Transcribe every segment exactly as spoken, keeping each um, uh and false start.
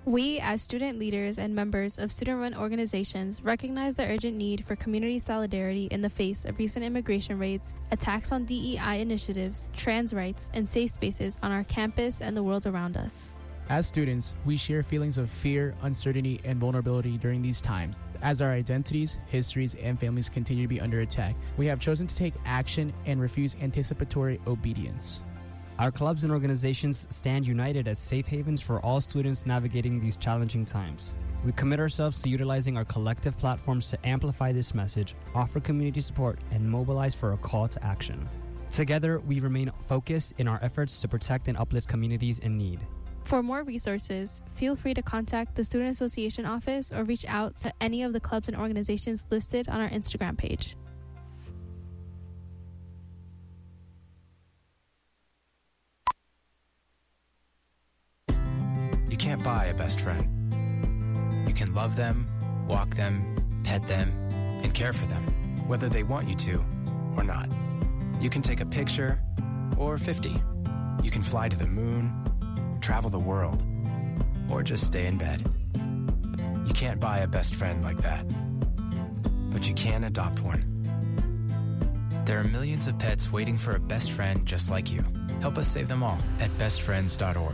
We, as student leaders and members of student-run organizations, recognize the urgent need for community solidarity in the face of recent immigration raids, attacks on D E I initiatives, trans rights, and safe spaces on our campus and the world around us. As students, we share feelings of fear, uncertainty, and vulnerability during these times. As our identities, histories, and families continue to be under attack, we have chosen to take action and refuse anticipatory obedience. Our clubs and organizations stand united as safe havens for all students navigating these challenging times. We commit ourselves to utilizing our collective platforms to amplify this message, offer community support, and mobilize for a call to action. Together, we remain focused in our efforts to protect and uplift communities in need. For more resources, feel free to contact the Student Association office or reach out to any of the clubs and organizations listed on our Instagram page. You can't buy a best friend. You can love them, walk them, pet them, and care for them, whether they want you to or not. You can take a picture or fifty. You can fly to the moon, travel the world, or just stay in bed. You can't buy a best friend like that, but you can adopt one. There are millions of pets waiting for a best friend just like you. Help us save them all at best friends dot org.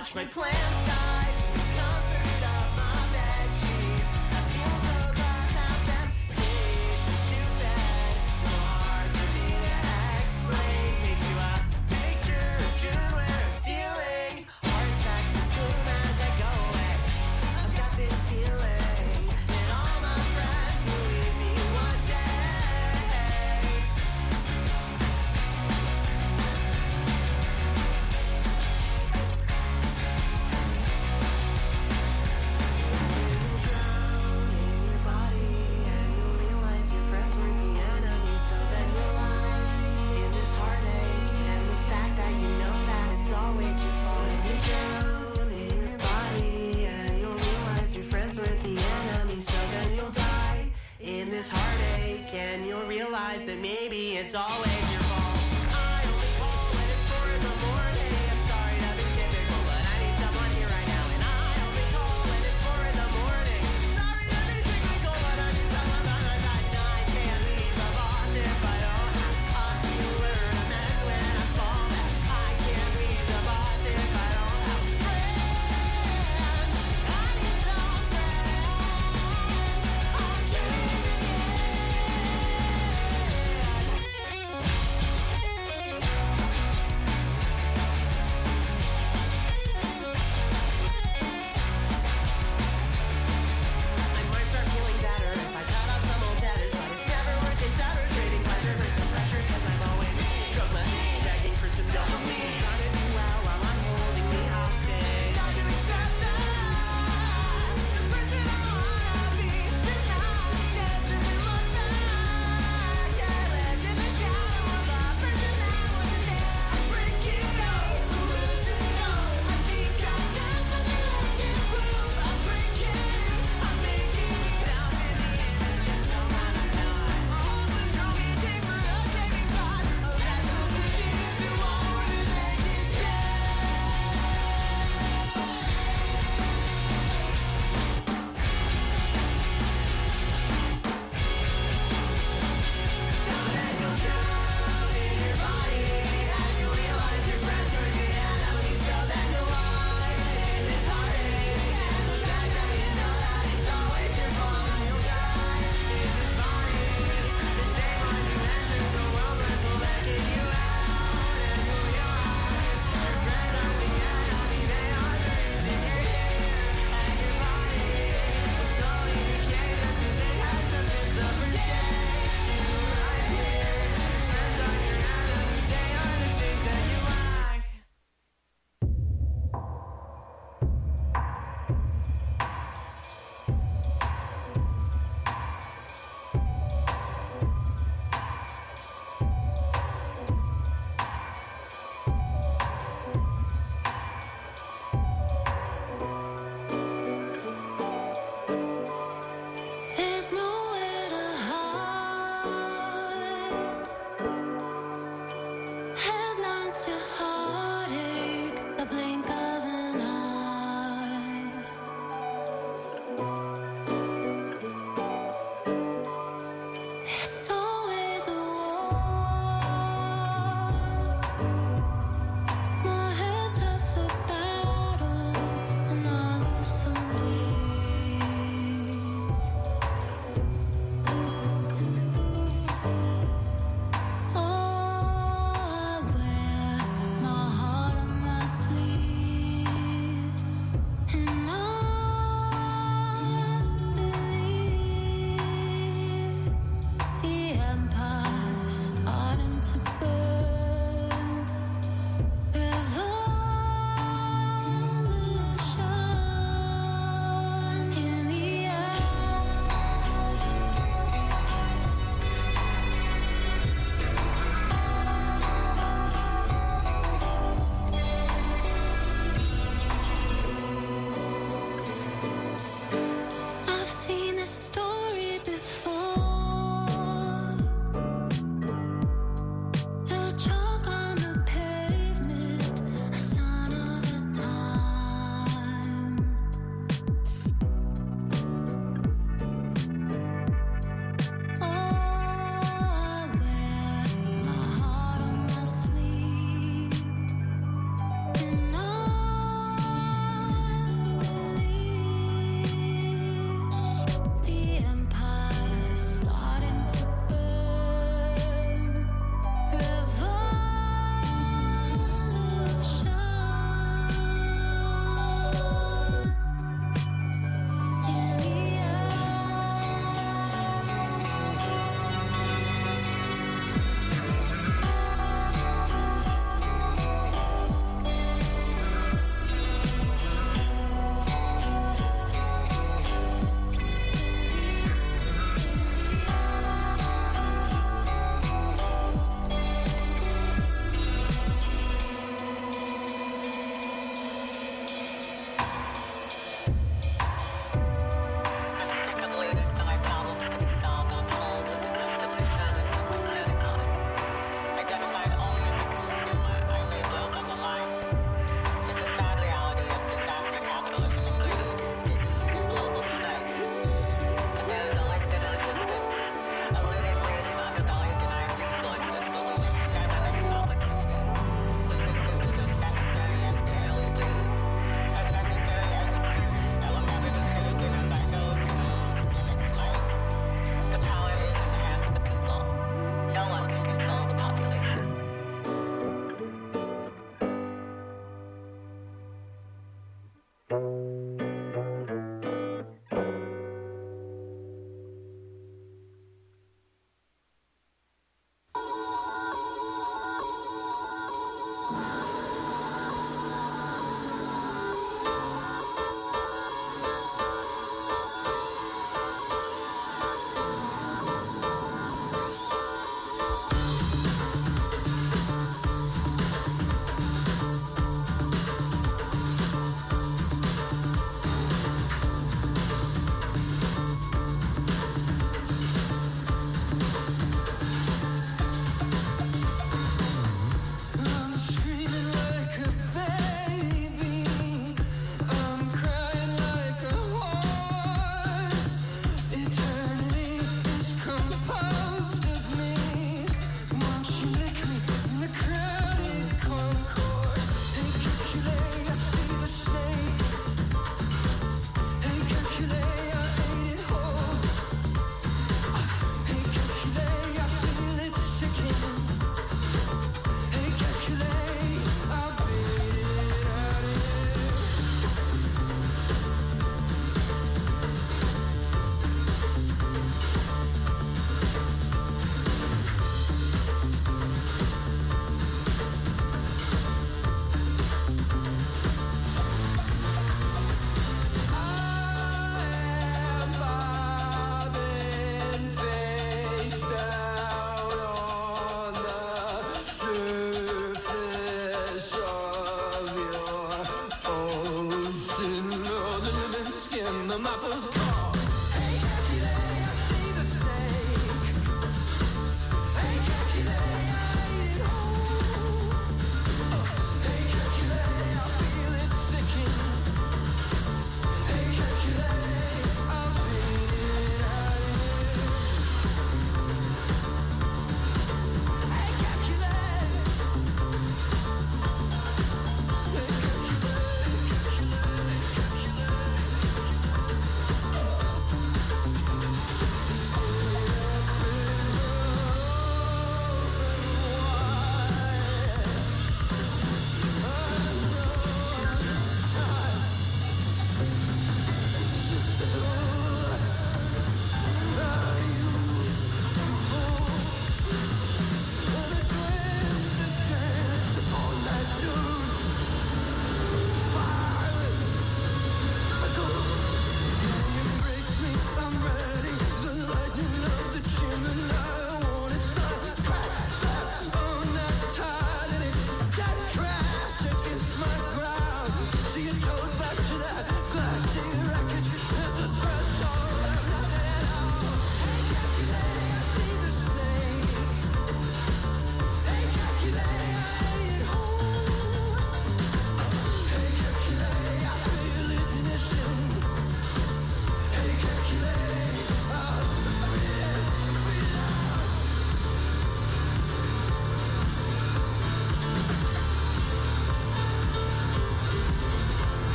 watch my plans die in the comfort of my bed sheets. I feel so glass half empty, so stupid, so hard for me to explain. Make you a picture of June where I'm stealing hearts back to gloom as I go away. I've got this feeling that all my friends will leave me one day. This heartache, and you'll realize that maybe it's always your fault. I only call when it's four in the morning. I'm sorry to be typical, but I need someone here right now. And I only call when it's four in the morning. Sorry to be cyclical, but I need someone by my side. And I can't leave the boss if I don't have a healer to mend when I fall back. I can't leave the boss if I don't have friends. I need some friends. I'm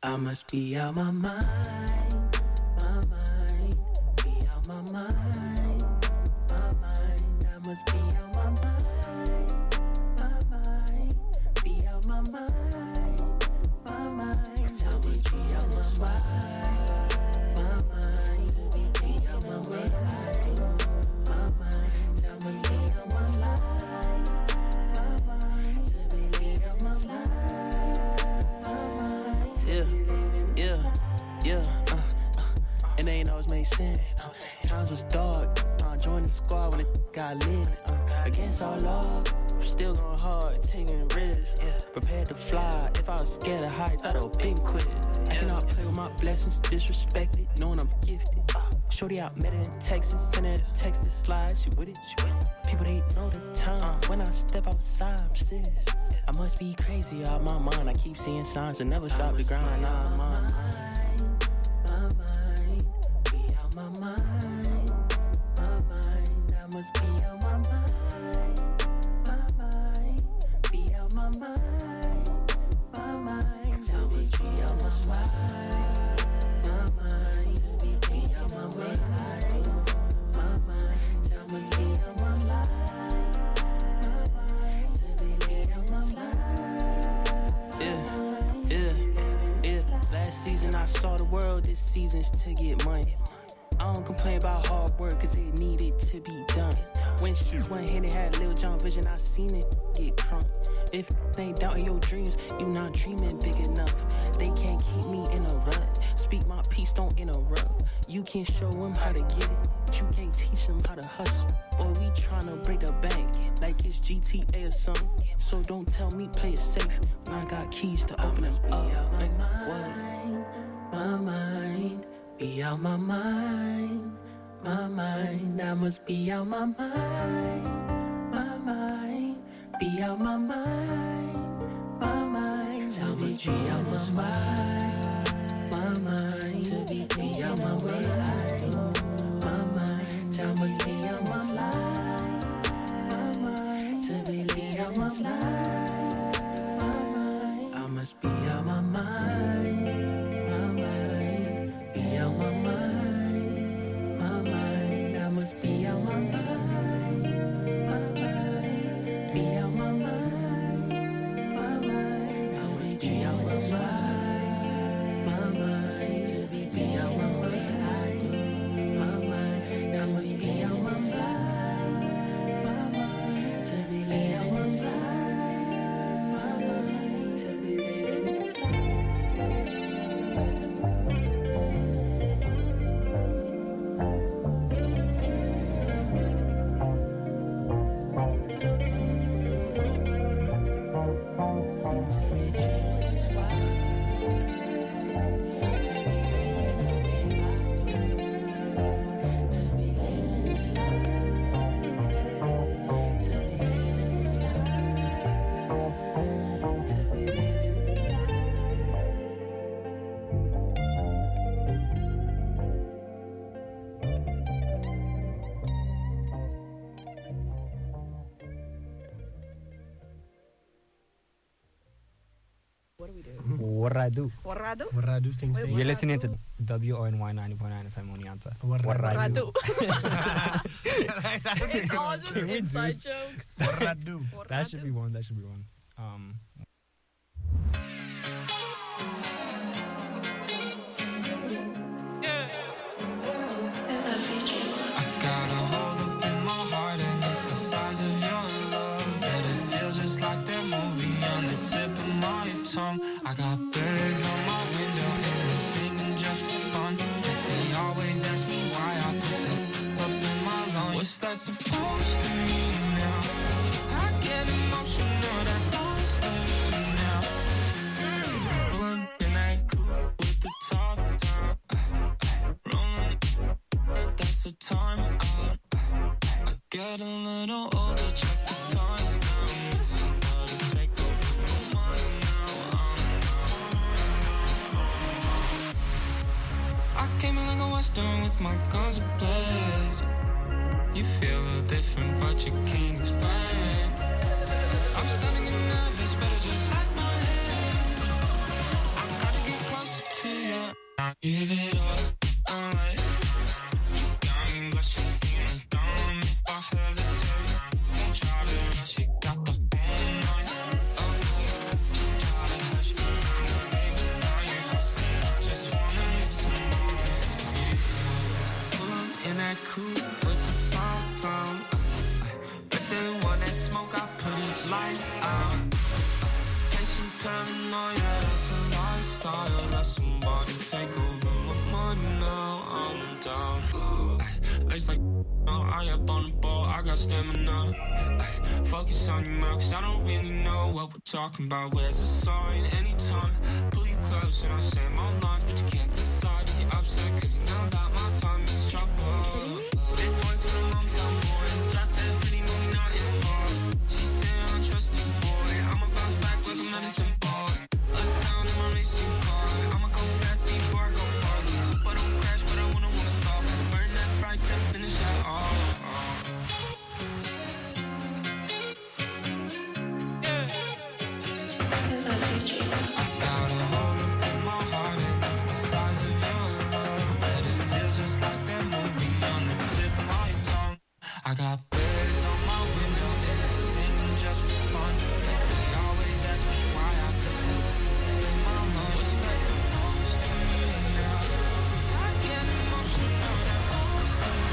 I must be out my mind, my mind, be out my mind, my mind. I must be out my mind, my mind, be out my mind, my mind. I must be out my mind, my mind, be out my mind, my mind. I must be out my mind, my mind, to be out my mind. Yeah, yeah, yeah, uh, uh, it ain't always made sense. Uh, times was dark, I joined the squad when it got lit. Uh, against all odds, still going hard, taking risks. Yeah, prepared to fly. If I was scared of heights, I'd have been quit. I cannot play with my blessings, disrespect it, knowing I'm gifted. Shorty out, met her in Texas, sent her a text to slide. She with it, she with it. People, they know the time. When I step outside, I'm serious. I must be crazy out my mind. I keep seeing signs and never stop the grind. Out my mind, my mind, be out my mind, my mind. I must be out my mind, my mind, be out my mind, my mind. I must be out my mind, my mind, be out my mind, my mind. I must be out my mind. Yeah, yeah, yeah. Last season I saw the world, this season's to get money. I don't complain about hard work, cause it needed to be done. When shit went hit, it had Lil Jon vision, I seen it get crunk. If they ain't doubting your dreams, you not dreaming big enough. They can't keep me in a rut. Speak my peace, don't interrupt. You can show them how to get it, but you can't teach them how to hustle. Boy, we tryna break the bank like it's G T A or something. So don't tell me play it safe when I got keys to open them up. Like, what? My mind, be out my mind, my mind. I must be out my mind, my mind, be out my mind, my mind. I must be out my mind, my mind, to be, be out my mind, my mind. I must be out my mind, my mind, to be, be out my mind, my mind. I must be out my mind, my mind, be out my mind, my mind. I must be out my mind, my mind, be out my mind, my mind. I must be out my mind, my mind, to be, be out my mind, my mind. I must be out my mind, my mind, to be, be out my mind, my mind, to be living this life. What I do? What I do? What I do things. Wait, You're listening to W O N Y ninety point nine F M Oneonta. What I do? It's all just inside jokes. What I do? That should be one. That should be one. Um. Yeah. I got a hole up in my heart and it's the size of your love. Bet it feels just like that movie on the tip of my tongue. I got birds on my window and they're singing just for fun. But they always ask me why I put that up in my lungs. What's that supposed to mean now? I get emotional, that's lost to me now. Rolling in that coupe with the top down. Rolling, that's the time out. I get a little older, check the times now. Need somebody to take over my mind now. I came in like a western with my guns ablaze. You feel a little different, but you can't explain. I'm starting to get nervous, better just hide my hand. I gotta get close lights out. Patient paranoia, that's a lifestyle. Let somebody take over my mind now. I'm down. Life's like oh, I up on the ball, I got stamina. Focus on your mouth, cause I don't really know what we're talking about. Where's the sign? Anytime, pull you close and I say my lines, but you can't decide if you're upset, cause you know that my time is trouble. This one's for the hometown boys, strapped to pretty movie not involved. She said I don't trust you, boy, I'ma bounce back like a medicine ball. Look down in my racing car, I'ma go fast before I go far. Hope I don't crash, but I wouldn't wanna stop. Burn that bright, then finish that all. I got birds on my window and I'm singing just for fun. They always ask me why I put them in my lungs. What's that supposed to mean now? I get emotional, that's all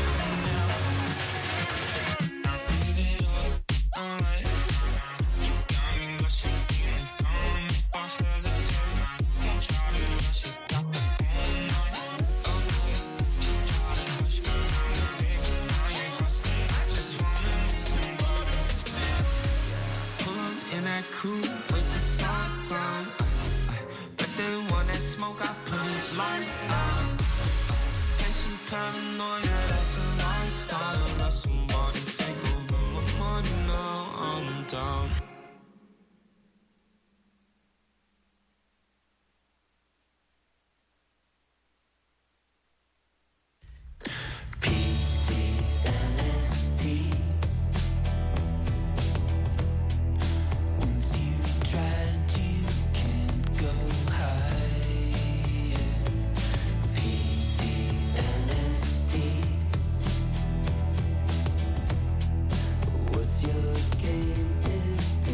now. I give it up, alright. You got me rushing, feeling dumb. If I hesitate, won't try to rush it. Got the phone line, okay. You try to hush me down, baby. Now you're hustling. In that coupe with the top down, but they want that smoke, I put his lights out. Patient paranoia, that's a lifestyle. Let somebody take over my money now, I'm down. P T L S D. Tried, you can't go higher. P T L S D. What's your game? Is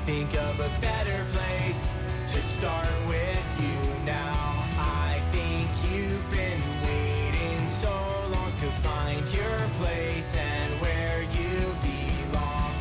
can't think of a better place to start with you now. I think you've been waiting so long to find your place and where you belong.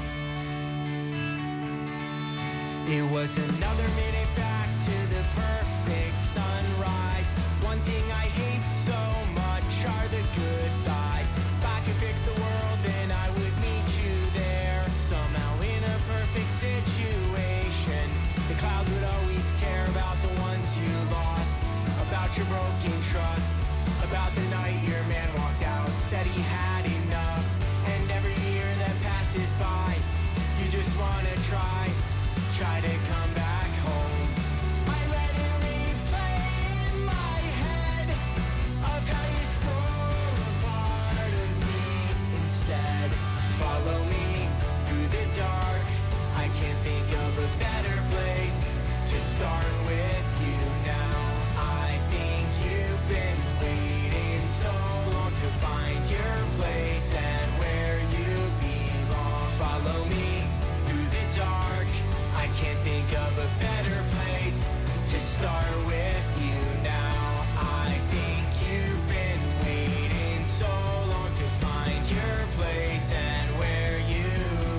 It was another minute back to the perfect sunrise. One thing I hate so much are the goodbyes. If I could fix the world, then I would meet you there. Somehow in a perfect situation, the clouds would always care about the ones you lost, about your broken trust, about the night your man walked out, said he had enough. And every year that passes by, you just wanna try, try to come back home. I let it replay in my head of how you stole a part of me. Instead, follow me through the dark. I can't think of a better place to start with you now. I think you've been waiting so long to find your place and where you belong. Follow me through the dark. I can't think of a better place to start with you now. I think you've been waiting so long to find your place and where you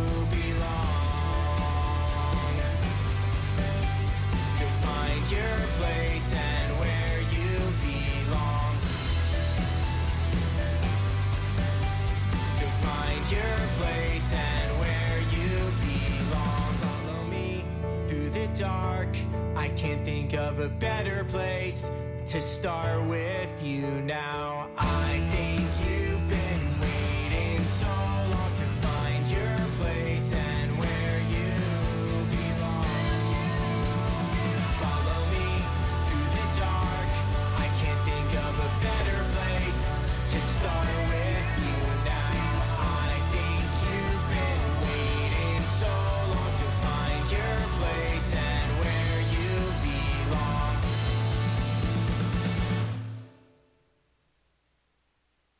belong. To find your place and where you belong. To find your place and where you belong. Follow me through the dark. I can't think of a better place to start with you now. I think you've been waiting so long to find your place and where you belong. Follow me through the dark. I can't think of a better place to start with you now. I think you've been waiting so long to find your place and where you belong.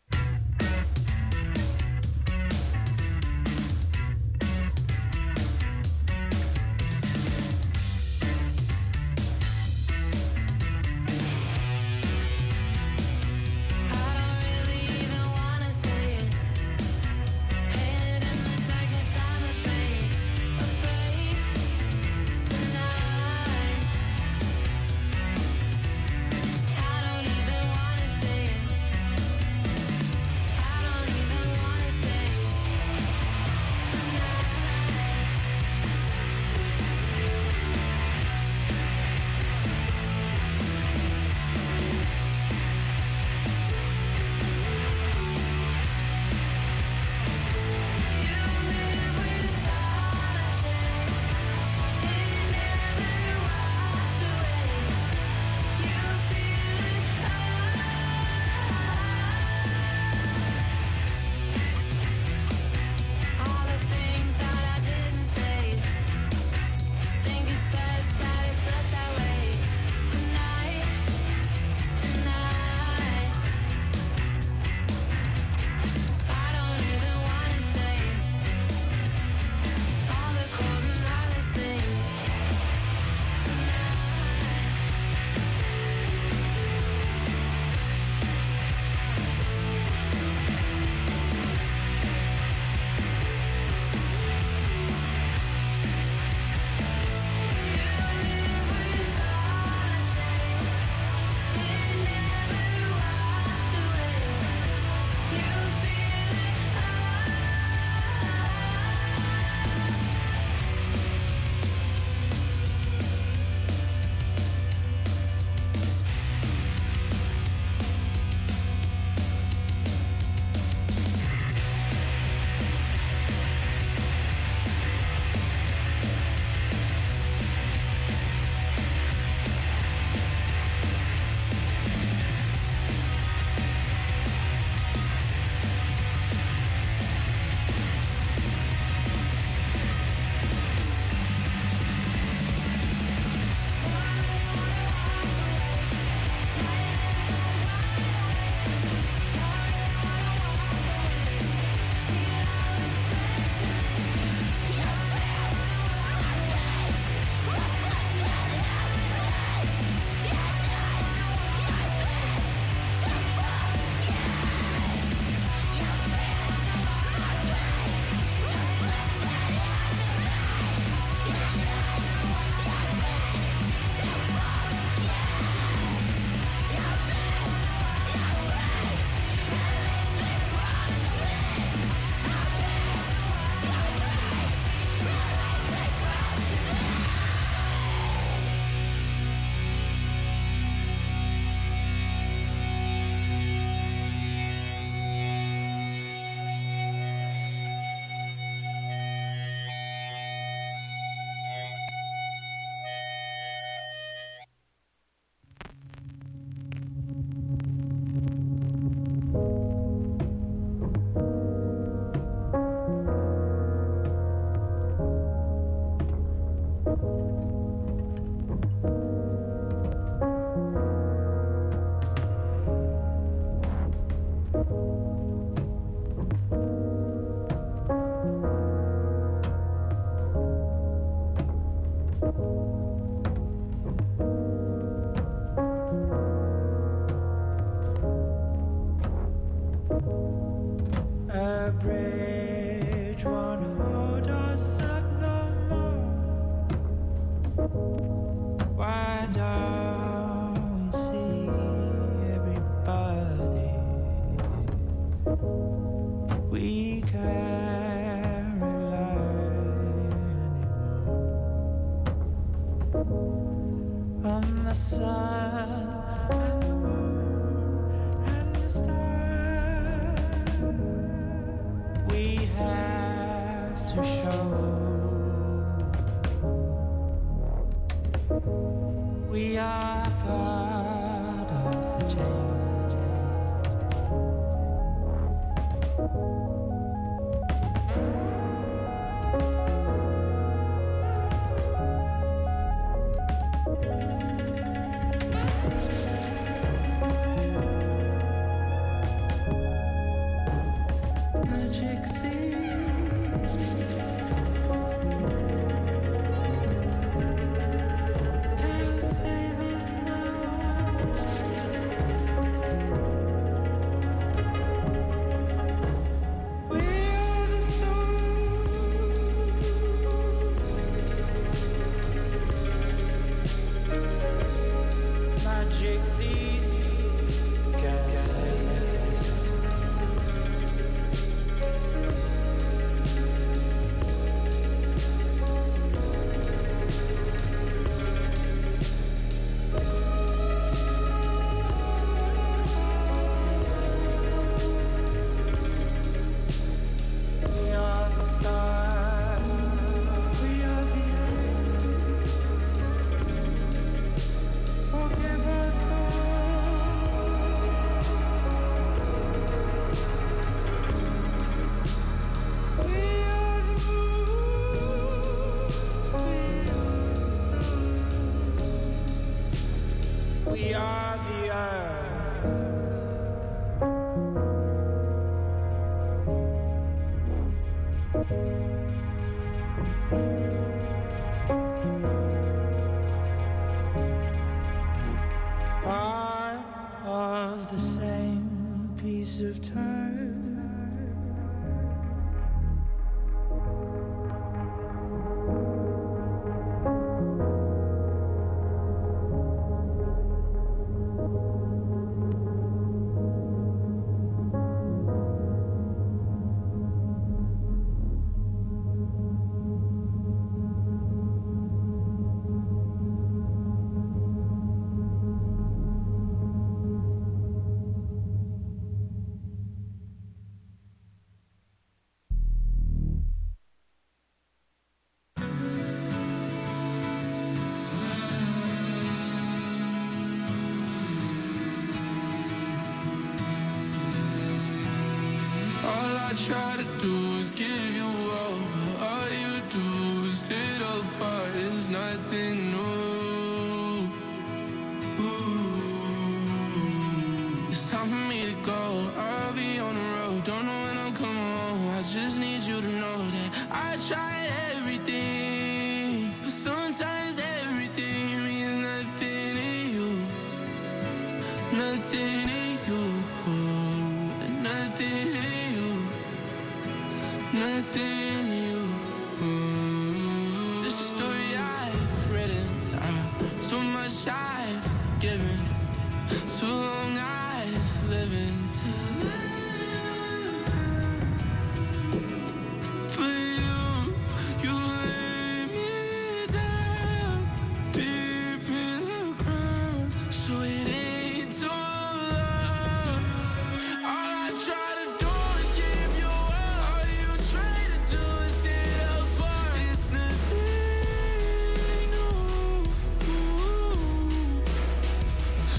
the sun and the moon and the stars. We have to show we are part of the change. Magic seeds can't save us now. We are the soul. Magic seeds can't save us. We are the stars. We are the end. Forgive us all. We are the moon. We are the stars. We are the earth. Part of the same piece of turf. All I try to do is give you all, but all you do is sit apart. It's nothing new. Ooh. It's time for me to go. I'll be on the road. Don't know when I'm coming home. I just need you to know that I tried everything, but sometimes everything means nothing to you. Nothing to you. Nothing to you. Nothing you. This is a story I've written. Uh, so much I've given. Too long I've lived. But you, you let me down deep in the ground. So it ain't too long. All I try to do is give you up. All you try to do is sit apart. It's nothing new.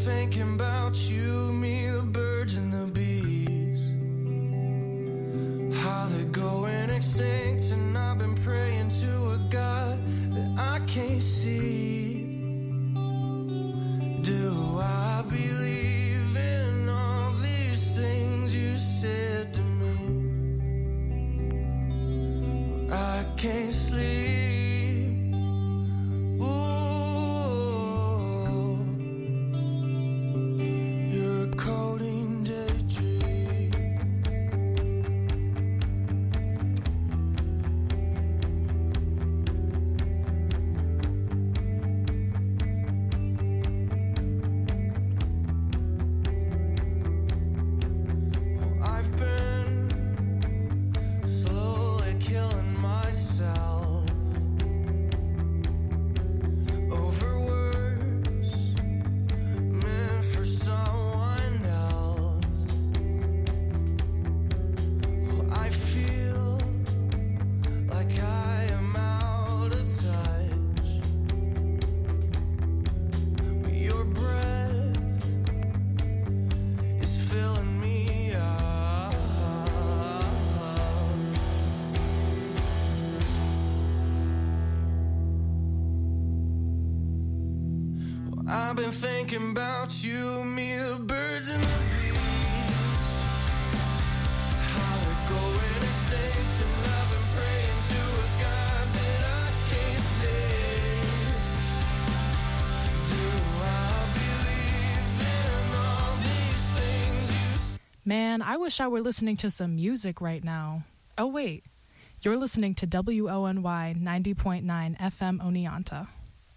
thinking about you, me, the birds and the bees. How they're going extinct, and I've been praying to a God that I can't see. Do I believe in all these things you said to me? I can't sleep. Ooh, you're a codeine daydream. Well, I've been slowly killing myself over words meant for someone else. Well, I feel like I am out of touch. Your breath is filling me up. Well, I've been thinking about you, me, the birds and the bees. How they're going extinct, and I've been praying to a God that I can't see. Do I believe in all these things you say? Man, I wish I were listening to some music right now. Oh, wait. You're listening to W O N Y ninety point nine F M Oneonta.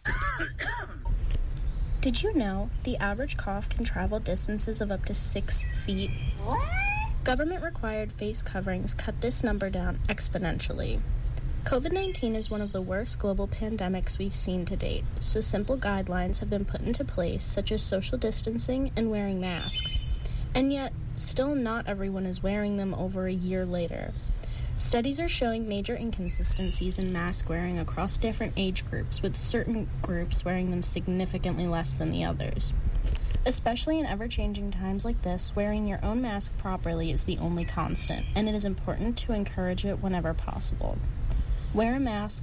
Did you know the average cough can travel distances of up to six feet? What? Government-required face coverings cut this number down exponentially. COVID nineteen is one of the worst global pandemics we've seen to date, so simple guidelines have been put into place, such as social distancing and wearing masks. And yet, still not everyone is wearing them over a year later. Studies are showing major inconsistencies in mask wearing across different age groups, with certain groups wearing them significantly less than the others. Especially in ever-changing times like this, wearing your own mask properly is the only constant, and it is important to encourage it whenever possible. Wear a mask